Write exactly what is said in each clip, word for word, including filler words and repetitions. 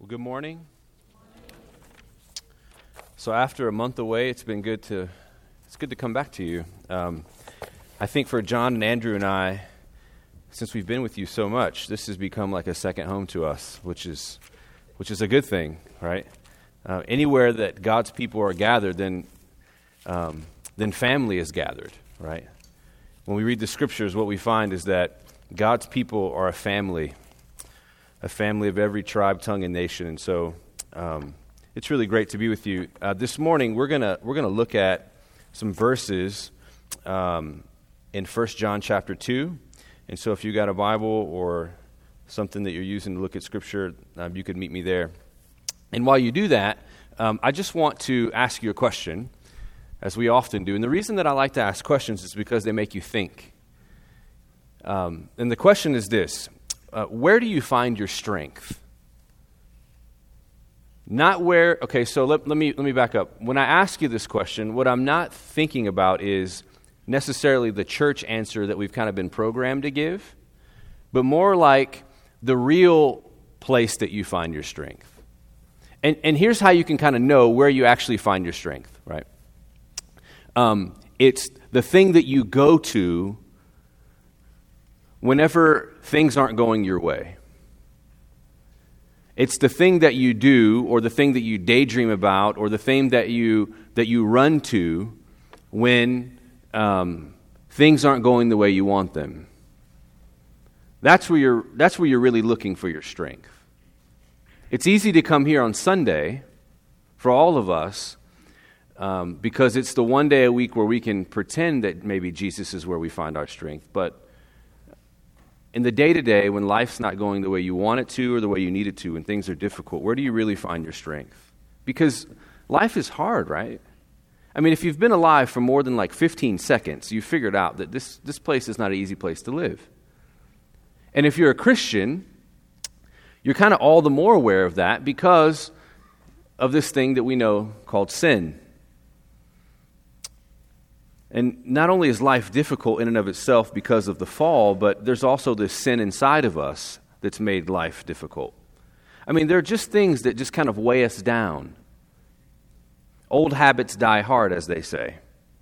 Well, good morning. So after a month away, it's been good to it's good to come back to you. Um, I think for John and Andrew and I, since we've been with you so much, this has become like a second home to us, which is which is a good thing, right? Uh, anywhere that God's people are gathered, then um, then family is gathered, right? When we read the scriptures, what we find is that God's people are a family. A family of every tribe, tongue, and nation, and so um, it's really great to be with you. Uh, this morning, we're gonna we're gonna look at some verses um, in First John chapter two, and so if you got a Bible or something that you're using to look at Scripture, um, you could meet me there. And while you do that, um, I just want to ask you a question, as we often do. And the reason that I like to ask questions is because they make you think. Um, and the question is this. Uh, where do you find your strength? Not where, okay, so let, let me let me back up. When I ask you this question, what I'm not thinking about is necessarily the church answer that we've kind of been programmed to give, but more like the real place that you find your strength. And and here's how you can kind of know where you actually find your strength, right? Um, it's the thing that you go to whenever things aren't going your way. It's the thing that you do, or the thing that you daydream about, or the thing that you that you run to when um, things aren't going the way you want them. That's where you're. That's where you're really looking for your strength. It's easy to come here on Sunday for all of us um, because it's the one day a week where we can pretend that maybe Jesus is where we find our strength, but in the day-to-day, when life's not going the way you want it to or the way you need it to, when things are difficult, where do you really find your strength? Because life is hard, right? I mean, if you've been alive for more than like fifteen seconds, you've figured out that this, this place is not an easy place to live. And if you're a Christian, you're kind of all the more aware of that because of this thing that we know called sin. And not only is life difficult in and of itself because of the fall, but there's also this sin inside of us that's made life difficult. I mean, there are just things that just kind of weigh us down. Old habits die hard, as they say.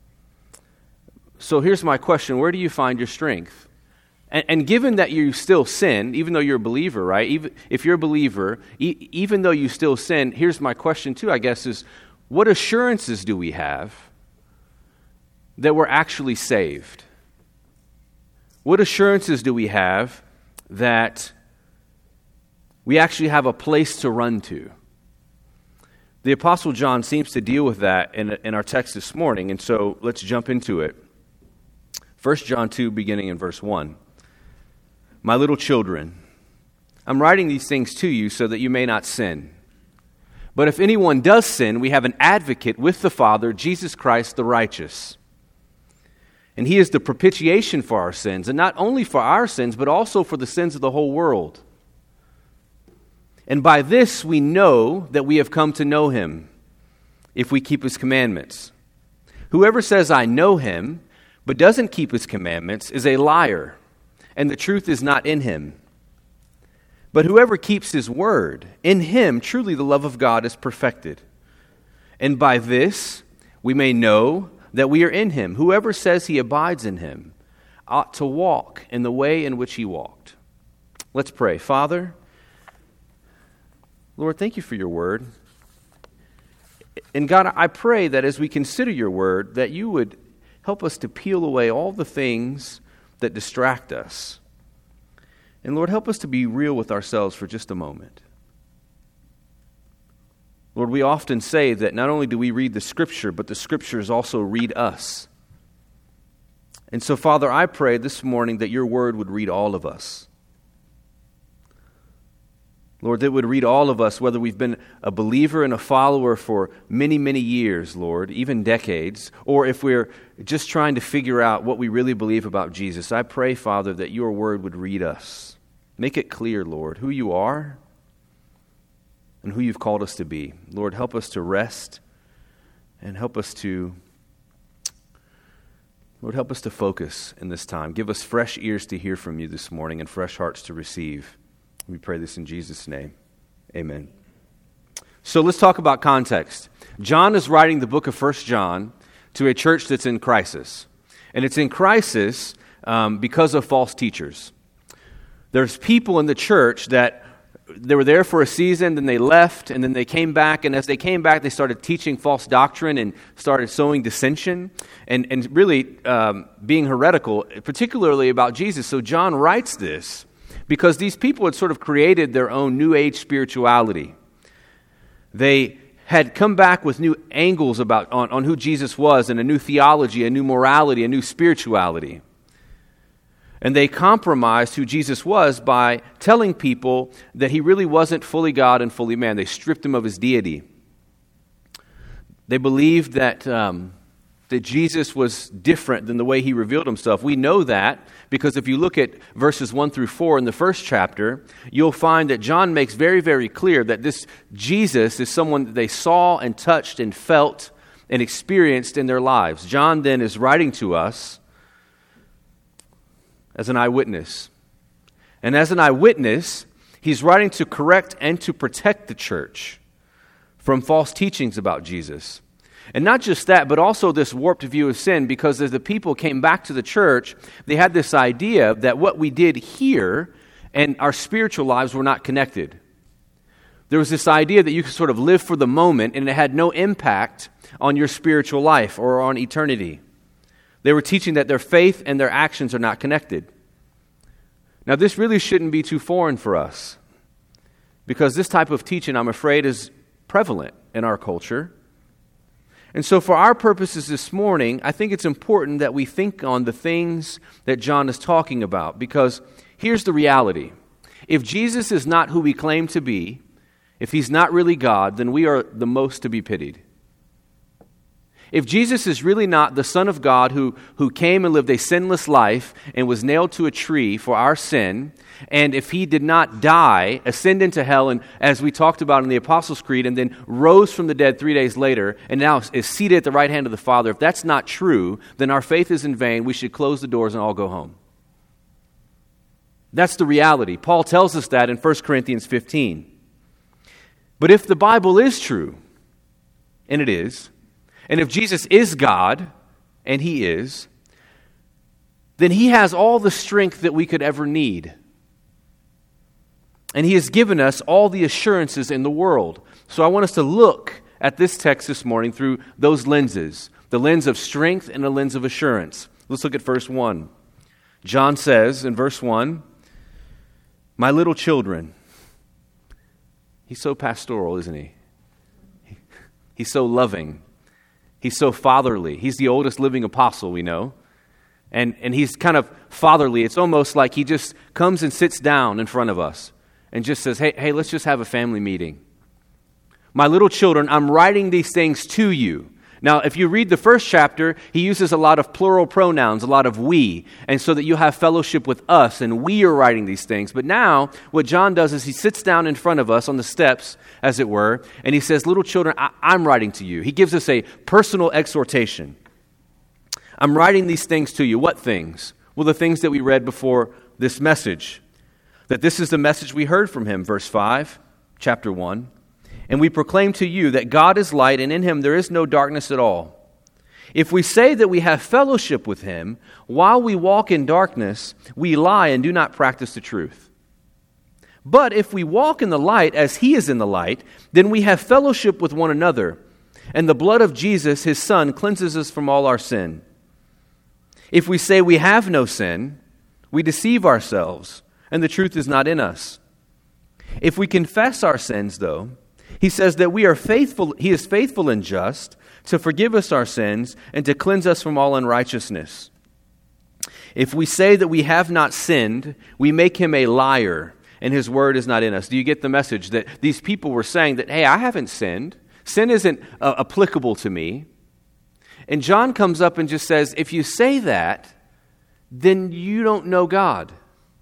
So here's my question. Where do you find your strength? And, and given that you still sin, even though you're a believer, right? Even if you're a believer, e- even though you still sin, here's my question too, I guess, is what assurances do we have that we're actually saved? What assurances do we have that we actually have a place to run to? The Apostle John seems to deal with that in, in our text this morning, and so let's jump into it. First John two, beginning in verse one. My little children, I'm writing these things to you so that you may not sin. But if anyone does sin, we have an advocate with the Father, Jesus Christ the righteous. And he is the propitiation for our sins, and not only for our sins, but also for the sins of the whole world. And by this we know that we have come to know him, if we keep his commandments. Whoever says, I know him, but doesn't keep his commandments, is a liar, and the truth is not in him. But whoever keeps his word, in him truly the love of God is perfected. And by this we may know that we are in him. Whoever says he abides in him ought to walk in the way in which he walked. Let's pray. Father, Lord, thank you for your word. And God, I pray that as we consider your word, that you would help us to peel away all the things that distract us. And Lord, help us to be real with ourselves for just a moment. Lord, we often say that not only do we read the Scripture, but the Scriptures also read us. And so, Father, I pray this morning that your word would read all of us. Lord, that it would read all of us, whether we've been a believer and a follower for many, many years, Lord, even decades, or if we're just trying to figure out what we really believe about Jesus. I pray, Father, that your word would read us. Make it clear, Lord, who you are and who you've called us to be. Lord, help us to rest and help us to, Lord, help us to focus in this time. Give us fresh ears to hear from you this morning and fresh hearts to receive. We pray this in Jesus' name. Amen. So let's talk about context. John is writing the book of First John to a church that's in crisis. And it's in crisis um, because of false teachers. There's people in the church that they were there for a season, then they left, and then they came back. And as they came back, they started teaching false doctrine and started sowing dissension and, and really um, being heretical, particularly about Jesus. So John writes this because these people had sort of created their own New Age spirituality. They had come back with new angles about on, on who Jesus was and a new theology, a new morality, a new spirituality. And they compromised who Jesus was by telling people that he really wasn't fully God and fully man. They stripped him of his deity. They believed that, um, that Jesus was different than the way he revealed himself. We know that because if you look at verses one through four in the first chapter, you'll find that John makes very, very clear that this Jesus is someone that they saw and touched and felt and experienced in their lives. John then is writing to us as an eyewitness. And as an eyewitness, he's writing to correct and to protect the church from false teachings about Jesus. And not just that, but also this warped view of sin, because as the people came back to the church, they had this idea that what we did here and our spiritual lives were not connected. There was this idea that you could sort of live for the moment and it had no impact on your spiritual life or on eternity. They were teaching that their faith and their actions are not connected. Now, this really shouldn't be too foreign for us, because this type of teaching, I'm afraid, is prevalent in our culture. And so for our purposes this morning, I think it's important that we think on the things that John is talking about, because here's the reality. If Jesus is not who we claim to be, if he's not really God, then we are the most to be pitied. If Jesus is really not the Son of God who, who came and lived a sinless life and was nailed to a tree for our sin, and if he did not die, ascend into hell, and as we talked about in the Apostles' Creed, and then rose from the dead three days later, and now is seated at the right hand of the Father, if that's not true, then our faith is in vain. We should close the doors and all go home. That's the reality. Paul tells us that in First Corinthians fifteen. But if the Bible is true, and it is, and if Jesus is God, and he is, then he has all the strength that we could ever need. And he has given us all the assurances in the world. So I want us to look at this text this morning through those lenses, the lens of strength and the lens of assurance. Let's look at verse one. John says in verse one, "My little children." He's so pastoral, isn't he? He's so loving. He's so fatherly. He's the oldest living apostle we know. And, and he's kind of fatherly. It's almost like he just comes and sits down in front of us and just says, hey, hey, let's just have a family meeting. "My little children, I'm writing these things to you." Now, if you read the first chapter, he uses a lot of plural pronouns, a lot of we, and so that you have fellowship with us, and we are writing these things. But now, what John does is he sits down in front of us on the steps, as it were, and he says, "Little children, I- I'm writing to you." He gives us a personal exhortation. I'm writing these things to you. What things? Well, the things that we read before this message. That this is the message we heard from him, verse five, chapter one. "And we proclaim to you that God is light, and in him there is no darkness at all. If we say that we have fellowship with him, while we walk in darkness, we lie and do not practice the truth. But if we walk in the light as he is in the light, then we have fellowship with one another, and the blood of Jesus, his Son, cleanses us from all our sin. If we say we have no sin, we deceive ourselves, and the truth is not in us. If we confess our sins, though, he says that we are faithful, he is faithful and just to forgive us our sins and to cleanse us from all unrighteousness. If we say that we have not sinned, we make him a liar, and his word is not in us." Do you get the message that these people were saying that, hey, I haven't sinned. Sin isn't uh, applicable to me. And John comes up and just says, if you say that, then you don't know God.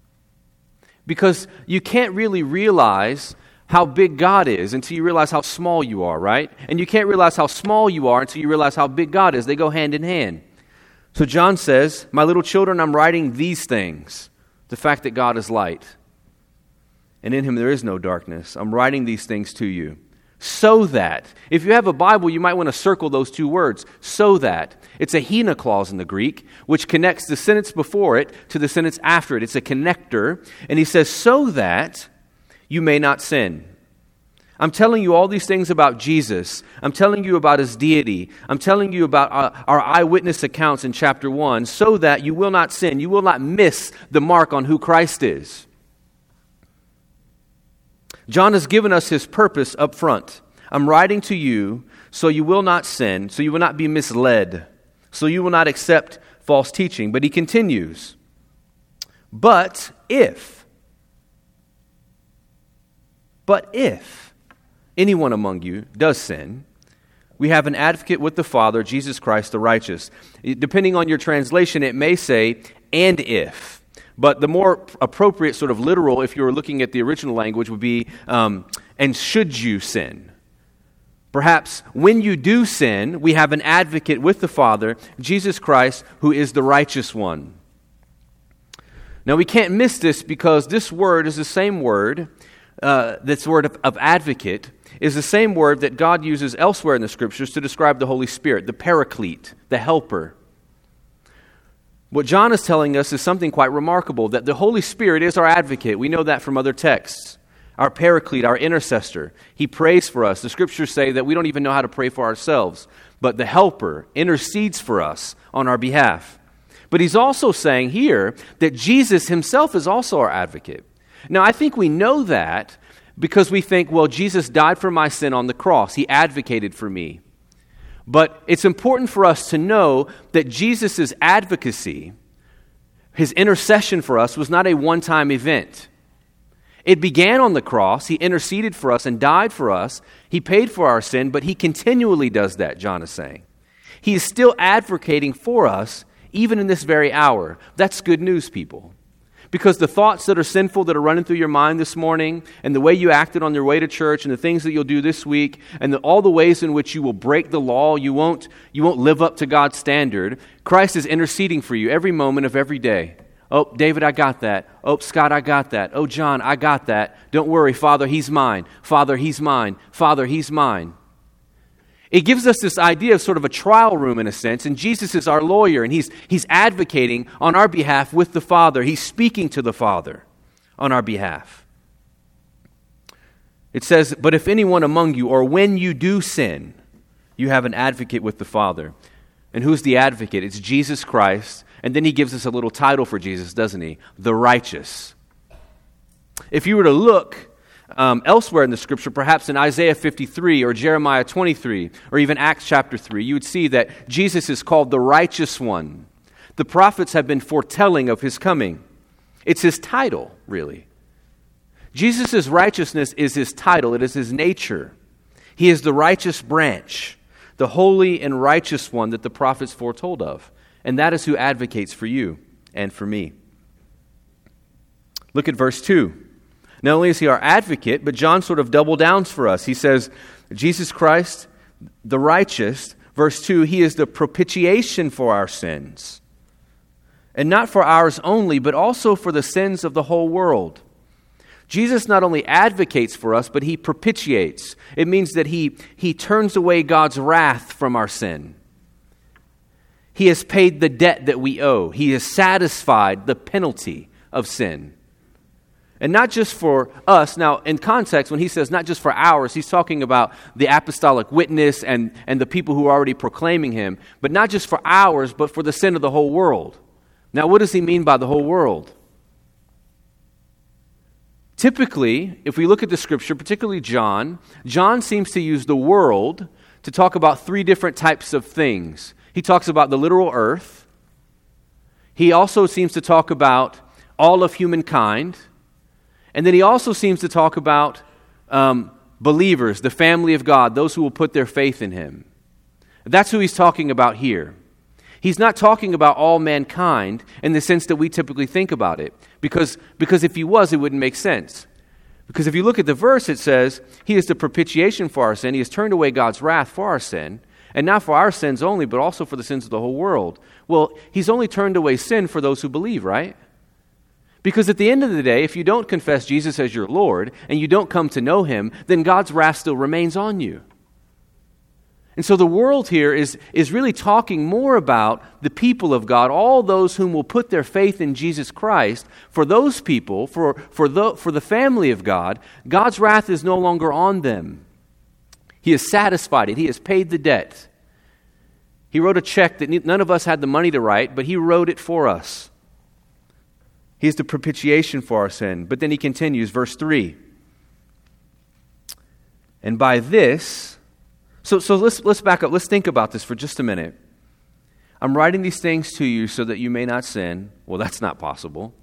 Because you can't really realize how big God is until you realize how small you are, right? And you can't realize how small you are until you realize how big God is. They go hand in hand. So John says, "My little children, I'm writing these things." The fact that God is light, and in him there is no darkness. "I'm writing these things to you, So that. If you have a Bible, you might want to circle those two words, so that. It's a hina clause in the Greek, which connects the sentence before it to the sentence after it. It's a connector. And he says, so that you may not sin. I'm telling you all these things about Jesus. I'm telling you about his deity. I'm telling you about our, our eyewitness accounts in chapter one, so that you will not sin. You will not miss the mark on who Christ is. John has given us his purpose up front. I'm writing to you so you will not sin, so you will not be misled, so you will not accept false teaching. But he continues, but if, but if anyone among you does sin, we have an advocate with the Father, Jesus Christ the righteous. Depending on your translation, it may say, and if. But the more appropriate sort of literal, if you were looking at the original language, would be, um, and should you sin? Perhaps when you do sin, we have an advocate with the Father, Jesus Christ, who is the righteous one. Now we can't miss this because this word is the same word, uh, this word of, of advocate, is the same word that God uses elsewhere in the Scriptures to describe the Holy Spirit, the Paraclete, the Helper. What John is telling us is something quite remarkable, that the Holy Spirit is our advocate. We know that from other texts. Our Paraclete, our intercessor. He prays for us. The Scriptures say that we don't even know how to pray for ourselves, but the Helper intercedes for us on our behalf. But he's also saying here that Jesus himself is also our advocate. Now, I think we know that because we think, well, Jesus died for my sin on the cross. He advocated for me. But it's important for us to know that Jesus' advocacy, his intercession for us, was not a one-time event. It began on the cross. He interceded for us and died for us. He paid for our sin, but he continually does that, John is saying. He is still advocating for us, even in this very hour. That's good news, people. Because the thoughts that are sinful that are running through your mind this morning, and the way you acted on your way to church, and the things that you'll do this week, and the, all the ways in which you will break the law, you won't, you won't live up to God's standard, Christ is interceding for you every moment of every day. Oh, David, I got that. Oh, Scott, I got that. Oh, John, I got that. Don't worry, Father, he's mine. Father, he's mine. Father, he's mine. It gives us this idea of sort of a trial room in a sense, and Jesus is our lawyer, and he's, he's advocating on our behalf with the Father. He's speaking to the Father on our behalf. It says, but if anyone among you, or when you do sin, you have an advocate with the Father. And who's the advocate? It's Jesus Christ. And then he gives us a little title for Jesus, doesn't he? The righteous. If you were to look Um, elsewhere in the Scripture, perhaps in Isaiah fifty-three or Jeremiah twenty-three or even Acts chapter three, you would see that Jesus is called the righteous one. The prophets have been foretelling of his coming. It's his title, really. Jesus' righteousness is his title. It is his nature. He is the righteous branch, the holy and righteous one that the prophets foretold of. And that is who advocates for you and for me. Look at verse two. Not only is he our advocate, but John sort of double downs for us. He says, Jesus Christ, the righteous, verse two, he is the propitiation for our sins. And not for ours only, but also for the sins of the whole world. Jesus not only advocates for us, but he propitiates. It means that he, he turns away God's wrath from our sin. He has paid the debt that we owe. He has satisfied the penalty of sin. And not just for us. Now, in context, when he says not just for ours, he's talking about the apostolic witness and, and the people who are already proclaiming him. But not just for ours, but for the sin of the whole world. Now, what does he mean by the whole world? Typically, if we look at the Scripture, particularly John, John seems to use the world to talk about three different types of things. He talks about the literal earth. He also seems to talk about all of humankind. And then he also seems to talk about um, believers, the family of God, those who will put their faith in him. That's who he's talking about here. He's not talking about all mankind in the sense that we typically think about it. Because, because if he was, it wouldn't make sense. Because if you look at the verse, it says, he is the propitiation for our sin. He has turned away God's wrath for our sin. And not for our sins only, but also for the sins of the whole world. Well, he's only turned away sin for those who believe, right? Because at the end of the day, if you don't confess Jesus as your Lord and you don't come to know him, then God's wrath still remains on you. And so the world here is, is really talking more about the people of God, all those whom will put their faith in Jesus Christ. For those people, for, for, the, for the family of God, God's wrath is no longer on them. He has satisfied it. He has paid the debt. He wrote a check that none of us had the money to write, but he wrote it for us. He is the propitiation for our sin. But then he continues, verse three. And by this, so, so let's, let's back up. Let's think about this for just a minute. I'm writing these things to you so that you may not sin. Well, that's not possible.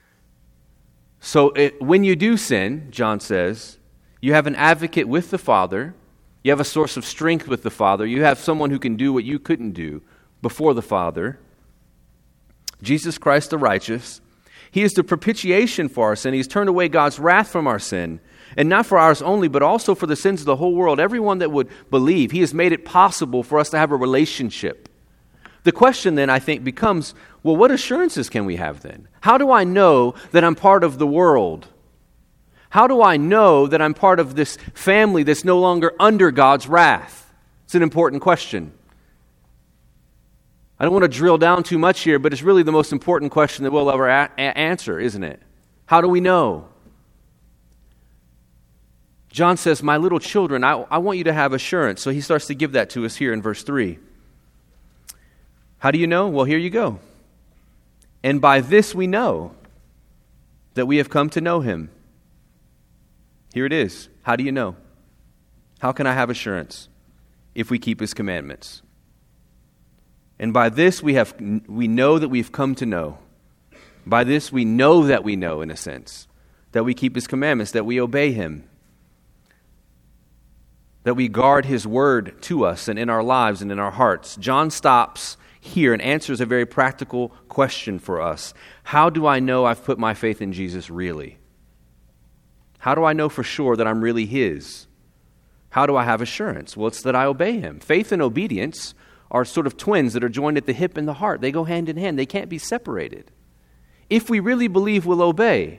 So it, when you do sin, John says, you have an advocate with the Father. You have a source of strength with the Father. You have someone who can do what you couldn't do before the Father. Jesus Christ the righteous. He is the propitiation for our sin. He's turned away God's wrath from our sin. And not for ours only, but also for the sins of the whole world. Everyone that would believe. He has made it possible for us to have a relationship. The question then, I think, becomes, well, what assurances can we have then? How do I know that I'm part of the world? How do I know that I'm part of this family that's no longer under God's wrath? It's an important question. I don't want to drill down too much here, but it's really the most important question that we'll ever a- a- answer, isn't it? How do we know? John says, my little children, I, I want you to have assurance. So he starts to give that to us here in verse three. How do you know? Well, here you go. And by this we know that we have come to know him. Here it is. How do you know? How can I have assurance? If we keep his commandments. And by this we have we know that we've come to know. By this we know that we know, in a sense, that we keep his commandments, that we obey him, that we guard his word to us and in our lives and in our hearts. John stops here and answers a very practical question for us. How do I know I've put my faith in Jesus really? How do I know for sure that I'm really his? How do I have assurance? Well, it's that I obey him. Faith and obedience are sort of twins that are joined at the hip and the heart. They go hand in hand. They can't be separated. If we really believe, we'll obey.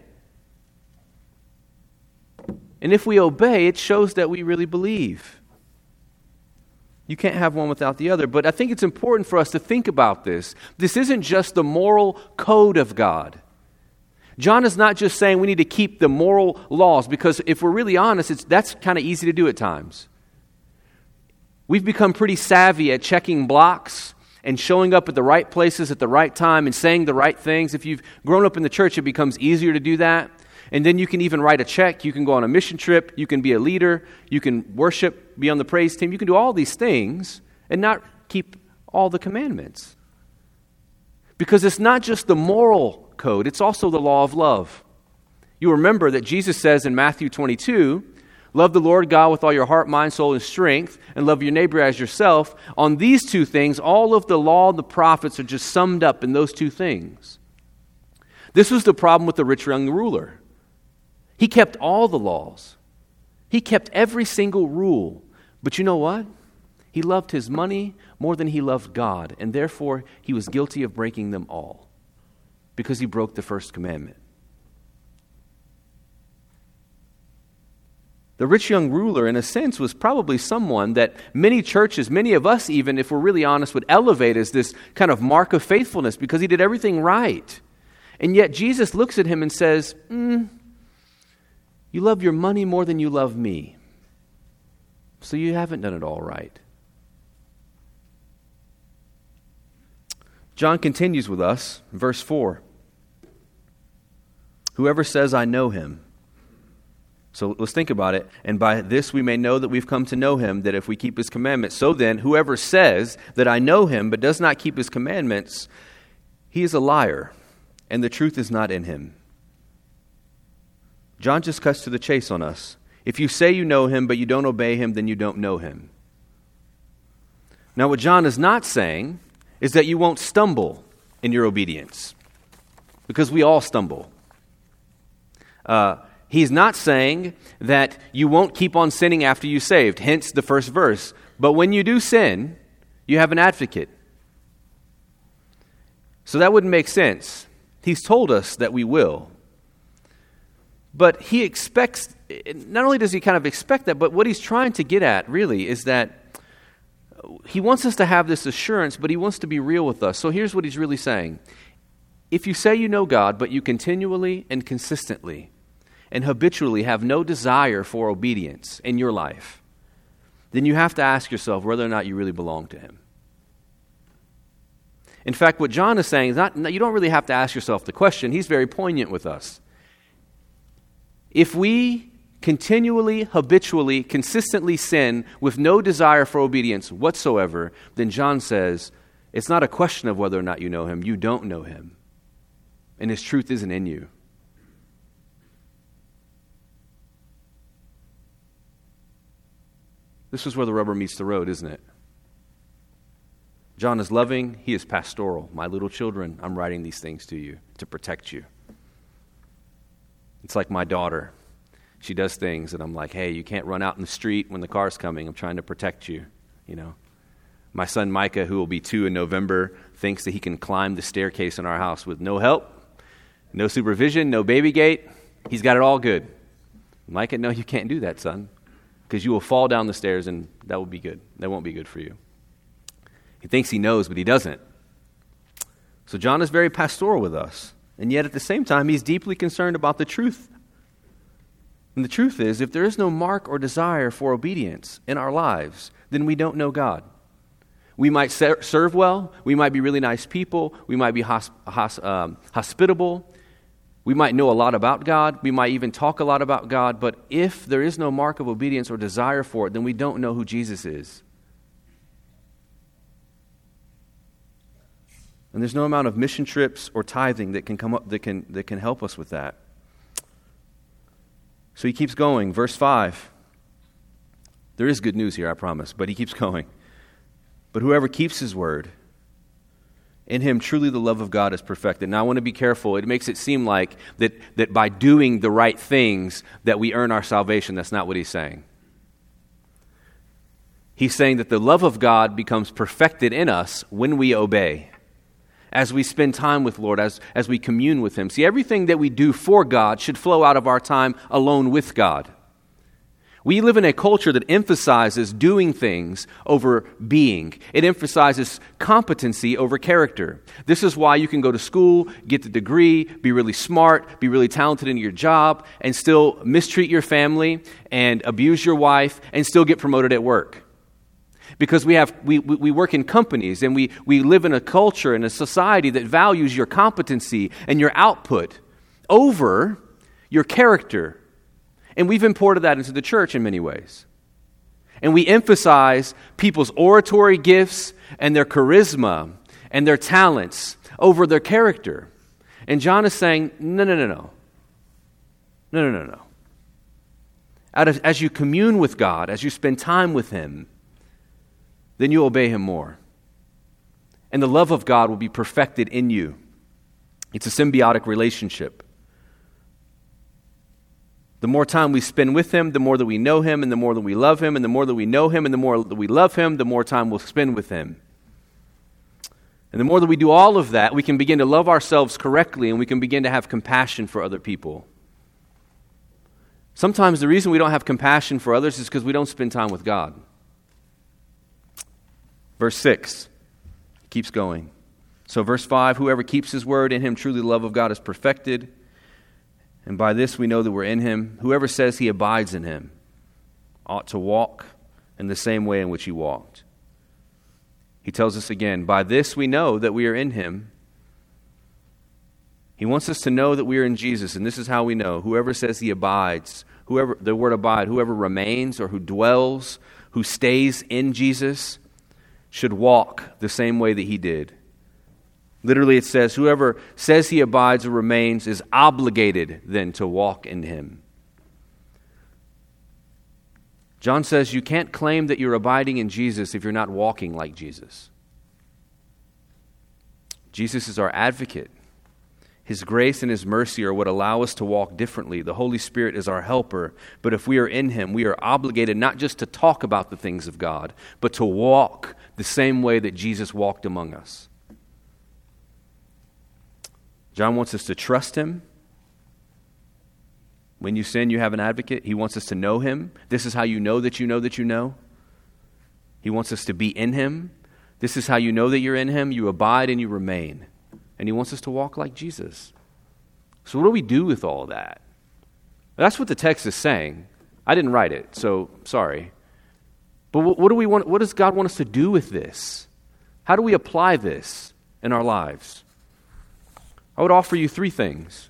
And if we obey, it shows that we really believe. You can't have one without the other. But I think it's important for us to think about this. This isn't just the moral code of God. John is not just saying we need to keep the moral laws, because if we're really honest, it's, that's kind of easy to do at times. We've become pretty savvy at checking blocks and showing up at the right places at the right time and saying the right things. If you've grown up in the church, it becomes easier to do that. And then you can even write a check. You can go on a mission trip. You can be a leader. You can worship, be on the praise team. You can do all these things and not keep all the commandments. Because it's not just the moral code, it's also the law of love. You remember that Jesus says in Matthew twenty-two, love the Lord God with all your heart, mind, soul, and strength, and love your neighbor as yourself. On these two things, all of the law and the prophets are just summed up in those two things. This was the problem with the rich young ruler. He kept all the laws. He kept every single rule. But you know what? He loved his money more than he loved God, and therefore he was guilty of breaking them all because he broke the first commandment. The rich young ruler, in a sense, was probably someone that many churches, many of us even, if we're really honest, would elevate as this kind of mark of faithfulness because he did everything right. And yet Jesus looks at him and says, mm, you love your money more than you love me. So you haven't done it all right. John continues with us, verse four. Whoever says, I know him. So let's think about it. And by this we may know that we've come to know him, that if we keep his commandments. So then, whoever says that I know him but does not keep his commandments, he is a liar, and the truth is not in him. John just cuts to the chase on us. If you say you know him but you don't obey him, then you don't know him. Now what John is not saying is that you won't stumble in your obedience, because we all stumble. Uh, he's not saying that you won't keep on sinning after you're saved, hence the first verse. But when you do sin, you have an advocate. So that wouldn't make sense. He's told us that we will. But he expects, not only does he kind of expect that, but what he's trying to get at really is that he wants us to have this assurance, but he wants to be real with us. So here's what he's really saying. If you say you know God, but you continually and consistently and habitually have no desire for obedience in your life, then you have to ask yourself whether or not you really belong to him. In fact, what John is saying is not, you don't really have to ask yourself the question. He's very poignant with us. If we continually, habitually, consistently sin with no desire for obedience whatsoever, then John says, it's not a question of whether or not you know him. You don't know him. And his truth isn't in you. This is where the rubber meets the road, isn't it? John is loving, he is pastoral. My little children, I'm writing these things to you to protect you. It's like my daughter. She does things and I'm like, hey, you can't run out in the street when the car's coming. I'm trying to protect you, you know. My son Micah, who will be two in November, thinks that he can climb the staircase in our house with no help, no supervision, no baby gate. He's got it all good. Micah, no, you can't do that, son, because you will fall down the stairs and that will be good. That won't be good for you. He thinks he knows, but he doesn't. So John is very pastoral with us, and yet at the same time, he's deeply concerned about the truth. And the truth is, if there is no mark or desire for obedience in our lives, then we don't know God. We might ser- serve well, we might be really nice people, we might be hosp- hos- um, hospitable, we might know a lot about God, we might even talk a lot about God, but if there is no mark of obedience or desire for it, then we don't know who Jesus is. And there's no amount of mission trips or tithing that can come up that can that can help us with that. So he keeps going. Verse five. There is good news here, I promise, but he keeps going. But whoever keeps his word, in him truly the love of God is perfected. Now I want to be careful. It makes it seem like that, that by doing the right things that we earn our salvation. That's not what he's saying. He's saying that the love of God becomes perfected in us when we obey. As we spend time with Lord, as, as we commune with him. See, everything that we do for God should flow out of our time alone with God. We live in a culture that emphasizes doing things over being. It emphasizes competency over character. This is why you can go to school, get the degree, be really smart, be really talented in your job, and still mistreat your family and abuse your wife and still get promoted at work. Because we have we, we work in companies and we, we live in a culture and a society that values your competency and your output over your character. And we've imported that into the church in many ways. And we emphasize people's oratory gifts and their charisma and their talents over their character. And John is saying, no, no, no, no. No, no, no, no. Out of, as you commune with God, as you spend time with him, then you obey him more. And the love of God will be perfected in you. It's a symbiotic relationship. The more time we spend with him, the more that we know him, and the more that we love him, and the more that we know him, and the more that we love him, the more time we'll spend with him. And the more that we do all of that, we can begin to love ourselves correctly, and we can begin to have compassion for other people. Sometimes the reason we don't have compassion for others is because we don't spend time with God. Verse six, keeps going. So verse five, whoever keeps his word, in him truly the love of God is perfected. And by this we know that we're in him. Whoever says he abides in him ought to walk in the same way in which he walked. He tells us again, by this we know that we are in him. He wants us to know that we are in Jesus, and this is how we know. Whoever says he abides, whoever the word abide, whoever remains or who dwells, who stays in Jesus, should walk the same way that he did. Literally it says, whoever says he abides or remains is obligated then to walk in him. John says you can't claim that you're abiding in Jesus if you're not walking like Jesus. Jesus is our advocate. His grace and his mercy are what allow us to walk differently. The Holy Spirit is our helper. But if we are in him, we are obligated not just to talk about the things of God, but to walk the same way that Jesus walked among us. John wants us to trust him. When you sin, you have an advocate. He wants us to know him. This is how you know that you know that you know. He wants us to be in him. This is how you know that you're in him. You abide and you remain. And he wants us to walk like Jesus. So what do we do with all that? That's what the text is saying. I didn't write it, so sorry. But what, what do we want? What does God want us to do with this? How do we apply this in our lives? I would offer you three things.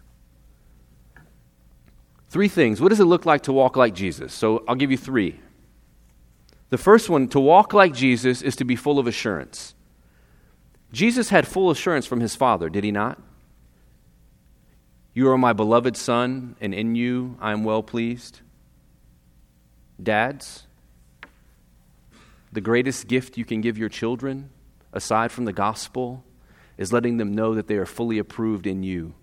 Three things. What does it look like to walk like Jesus? So I'll give you three. The first one, to walk like Jesus, is to be full of assurance. Jesus had full assurance from his Father, did he not? You are my beloved Son, and in you I am well pleased. Dads, the greatest gift you can give your children, aside from the gospel, is letting them know that they are fully approved in you.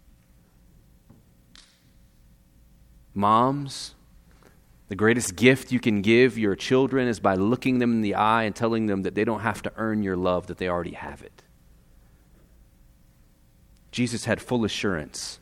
Moms, the greatest gift you can give your children is by looking them in the eye and telling them that they don't have to earn your love, that they already have it. Jesus had full assurance.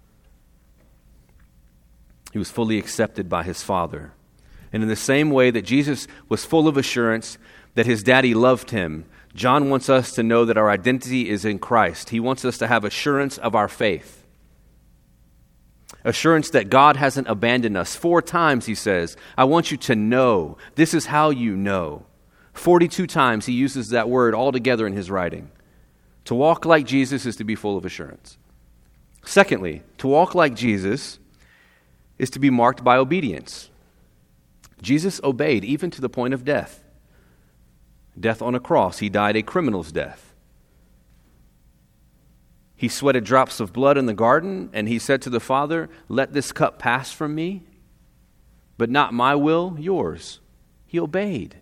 He was fully accepted by his Father. And in the same way that Jesus was full of assurance that his daddy loved him, John wants us to know that our identity is in Christ. He wants us to have assurance of our faith. Assurance that God hasn't abandoned us. Four times he says, I want you to know. This is how you know. forty-two times he uses that word all together in his writing. To walk like Jesus is to be full of assurance. Secondly, to walk like Jesus is to be marked by obedience. Jesus obeyed even to the point of death. Death on a cross. He died a criminal's death. He sweated drops of blood in the garden, and he said to the Father, let this cup pass from me, but not my will, yours. He obeyed.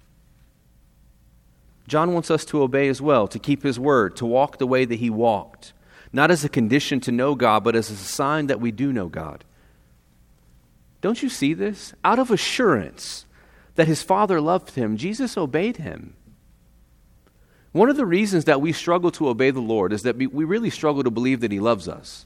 John wants us to obey as well, to keep his word, to walk the way that he walked, not as a condition to know God, but as a sign that we do know God. Don't you see this? Out of assurance that his Father loved him, Jesus obeyed him. One of the reasons that we struggle to obey the Lord is that we really struggle to believe that he loves us.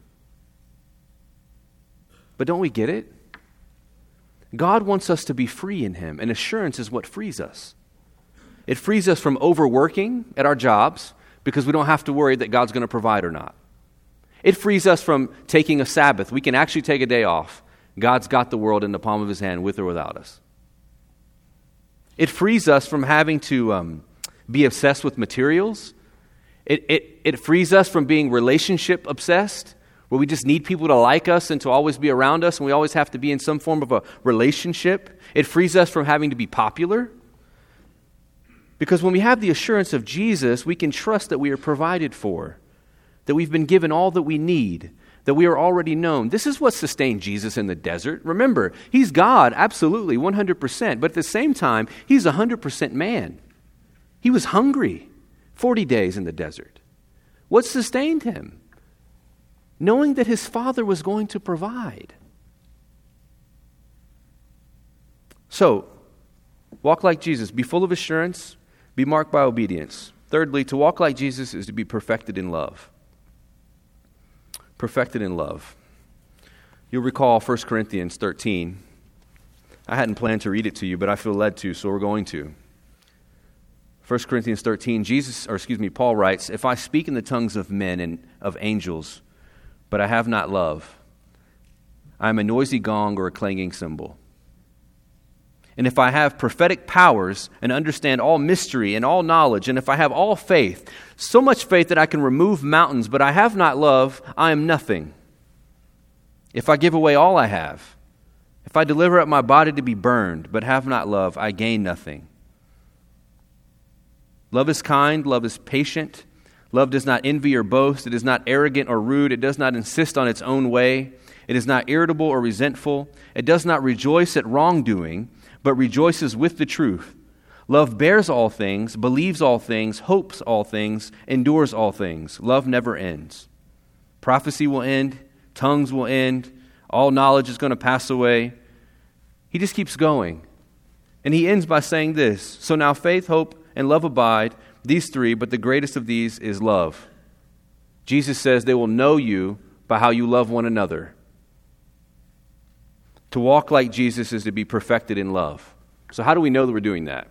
But don't we get it? God wants us to be free in him, and assurance is what frees us. It frees us from overworking at our jobs because we don't have to worry that God's going to provide or not. It frees us from taking a Sabbath. We can actually take a day off. God's got the world in the palm of his hand with or without us. It frees us from having to um, be obsessed with materials. It, it, it frees us from being relationship obsessed, where we just need people to like us and to always be around us, and we always have to be in some form of a relationship. It frees us from having to be popular. Because when we have the assurance of Jesus, we can trust that we are provided for, that we've been given all that we need, that we are already known. This is what sustained Jesus in the desert. Remember, he's God, absolutely, one hundred percent. But at the same time, he's one hundred percent man. He was hungry forty days in the desert. What sustained him? Knowing that his Father was going to provide. So, walk like Jesus. Be full of assurance. Be marked by obedience. Thirdly, to walk like Jesus is to be perfected in love. Perfected in love. You'll recall First Corinthians thirteen. I hadn't planned to read it to you, but I feel led to, so we're going to. First Corinthians thirteen, Jesus, or excuse me, Paul writes, if I speak in the tongues of men and of angels, but I have not love, I am a noisy gong or a clanging cymbal. And if I have prophetic powers and understand all mystery and all knowledge, and if I have all faith, so much faith that I can remove mountains, but I have not love, I am nothing. If I give away all I have, if I deliver up my body to be burned, but have not love, I gain nothing. Love is kind, love is patient. Love does not envy or boast. It is not arrogant or rude. It does not insist on its own way. It is not irritable or resentful. It does not rejoice at wrongdoing, but rejoices with the truth. Love bears all things, believes all things, hopes all things, endures all things. Love never ends. Prophecy will end, tongues will end, all knowledge is going to pass away. He just keeps going. And he ends by saying this, so now faith, hope, and love abide, these three, but the greatest of these is love. Jesus says they will know you by how you love one another. To walk like Jesus is to be perfected in love. So how do we know that we're doing that?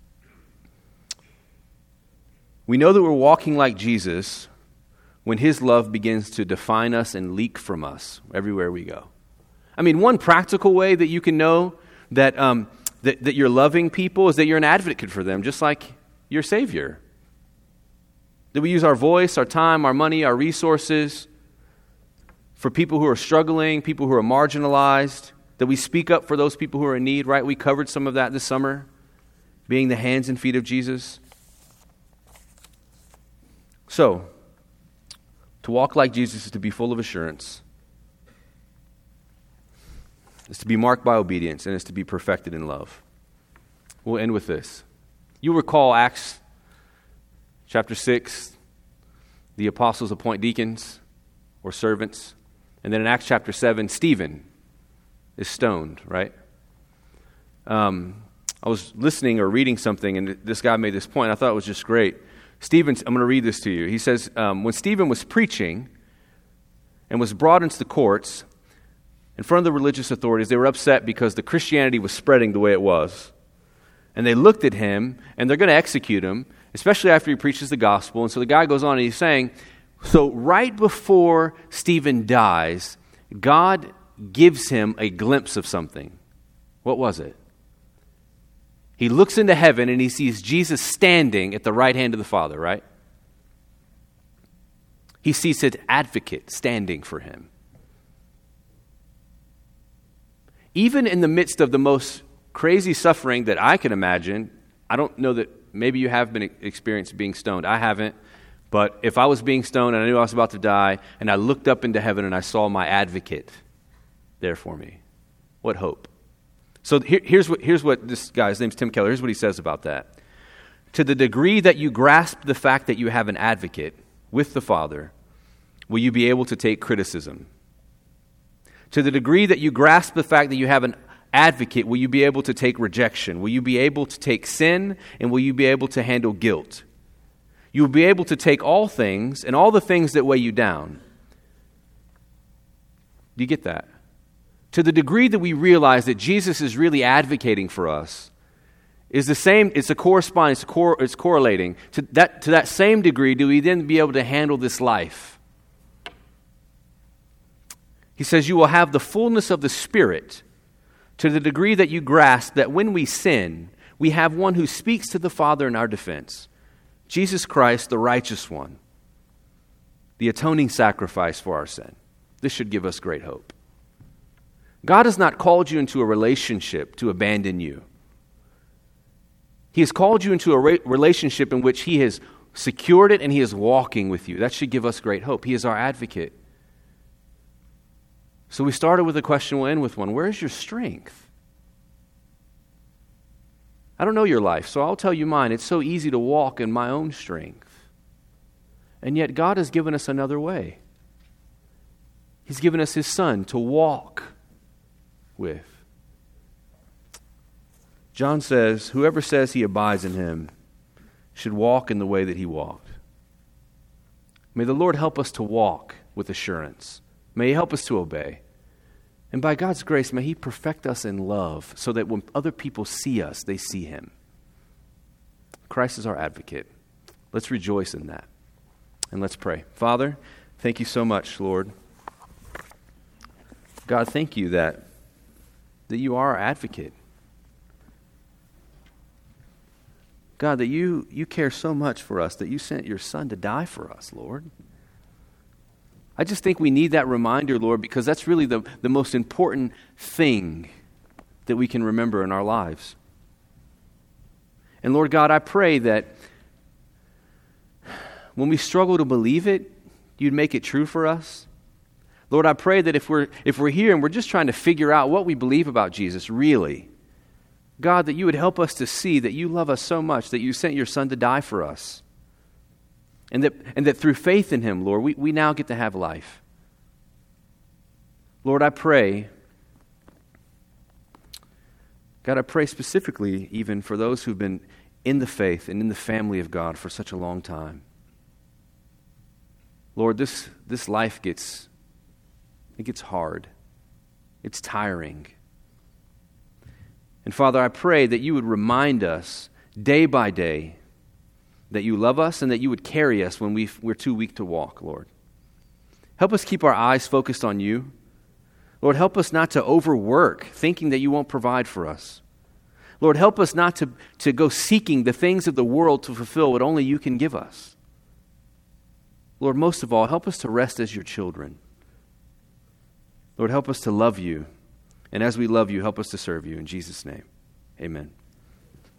We know that we're walking like Jesus when his love begins to define us and leak from us everywhere we go. I mean, one practical way that you can know that, um, that, that you're loving people is that you're an advocate for them, just like your Savior. That we use our voice, our time, our money, our resources for people who are struggling, people who are marginalized, that we speak up for those people who are in need, right? We covered some of that this summer, being the hands and feet of Jesus. So, to walk like Jesus is to be full of assurance. It's to be marked by obedience, and it's to be perfected in love. We'll end with this. You'll recall Acts chapter six, the apostles appoint deacons or servants. And then in Acts chapter seven, Stephen is stoned, right? Um, I was listening or reading something, and this guy made this point. I thought it was just great. Stephen, I'm going to read this to you. He says, um, when Stephen was preaching and was brought into the courts, in front of the religious authorities, they were upset because the Christianity was spreading the way it was. And they looked at him, and they're going to execute him, especially after he preaches the gospel. And so the guy goes on, and he's saying, so right before Stephen dies, God gives him a glimpse of something. What was it? He looks into heaven, and he sees Jesus standing at the right hand of the Father, right? He sees his advocate standing for him. Even in the midst of the most crazy suffering that I can imagine, I don't know that maybe you have been experienced being stoned. I haven't. But if I was being stoned and I knew I was about to die, and I looked up into heaven and I saw my advocate there for me, what hope. So here, here's what here's what this guy, his name's Tim Keller, here's what he says about that. To the degree that you grasp the fact that you have an advocate with the Father, will you be able to take criticism? To the degree that you grasp the fact that you have an advocate, will you be able to take rejection? Will you be able to take sin? And will you be able to handle guilt? You will be able to take all things and all the things that weigh you down. Do you get that? To the degree that we realize that Jesus is really advocating for us, is the same, it's a corresponding, it's, cor, it's correlating. To that, to that same degree, do we then be able to handle this life? He says, you will have the fullness of the Spirit to the degree that you grasp that when we sin, we have one who speaks to the Father in our defense. Jesus Christ, the righteous one, the atoning sacrifice for our sin. This should give us great hope. God has not called you into a relationship to abandon you. He has called you into a re- relationship in which He has secured it and He is walking with you. That should give us great hope. He is our advocate. So we started with a question, we'll end with one. Where is your strength? I don't know your life, so I'll tell you mine. It's so easy to walk in my own strength. And yet God has given us another way. He's given us His Son to walk with. John says, whoever says he abides in Him should walk in the way that He walked. May the Lord help us to walk with assurance. May He help us to obey. And by God's grace, may He perfect us in love so that when other people see us, they see Him. Christ is our advocate. Let's rejoice in that. And let's pray. Father, thank You so much, Lord. God, thank You that, that You are our advocate. God, that you, you care so much for us that You sent Your Son to die for us, Lord. I just think we need that reminder, Lord, because that's really the, the most important thing that we can remember in our lives. And Lord God, I pray that when we struggle to believe it, You'd make it true for us. Lord, I pray that if we're if we're here and we're just trying to figure out what we believe about Jesus, really, God, that You would help us to see that You love us so much that You sent Your Son to die for us. And that, and that through faith in Him, Lord, we, we now get to have life. Lord, I pray, God, I pray specifically even for those who've been in the faith and in the family of God for such a long time. Lord, this, this life gets, it gets hard. It's tiring. And Father, I pray that you would remind us day by day that you love us and that you would carry us when we've, we're too weak to walk, Lord. Help us keep our eyes focused on you. Lord, help us not to overwork, thinking that you won't provide for us. Lord, help us not to, to go seeking the things of the world to fulfill what only you can give us. Lord, most of all, help us to rest as your children. Lord, help us to love you. And as we love you, help us to serve you. In Jesus' name, amen.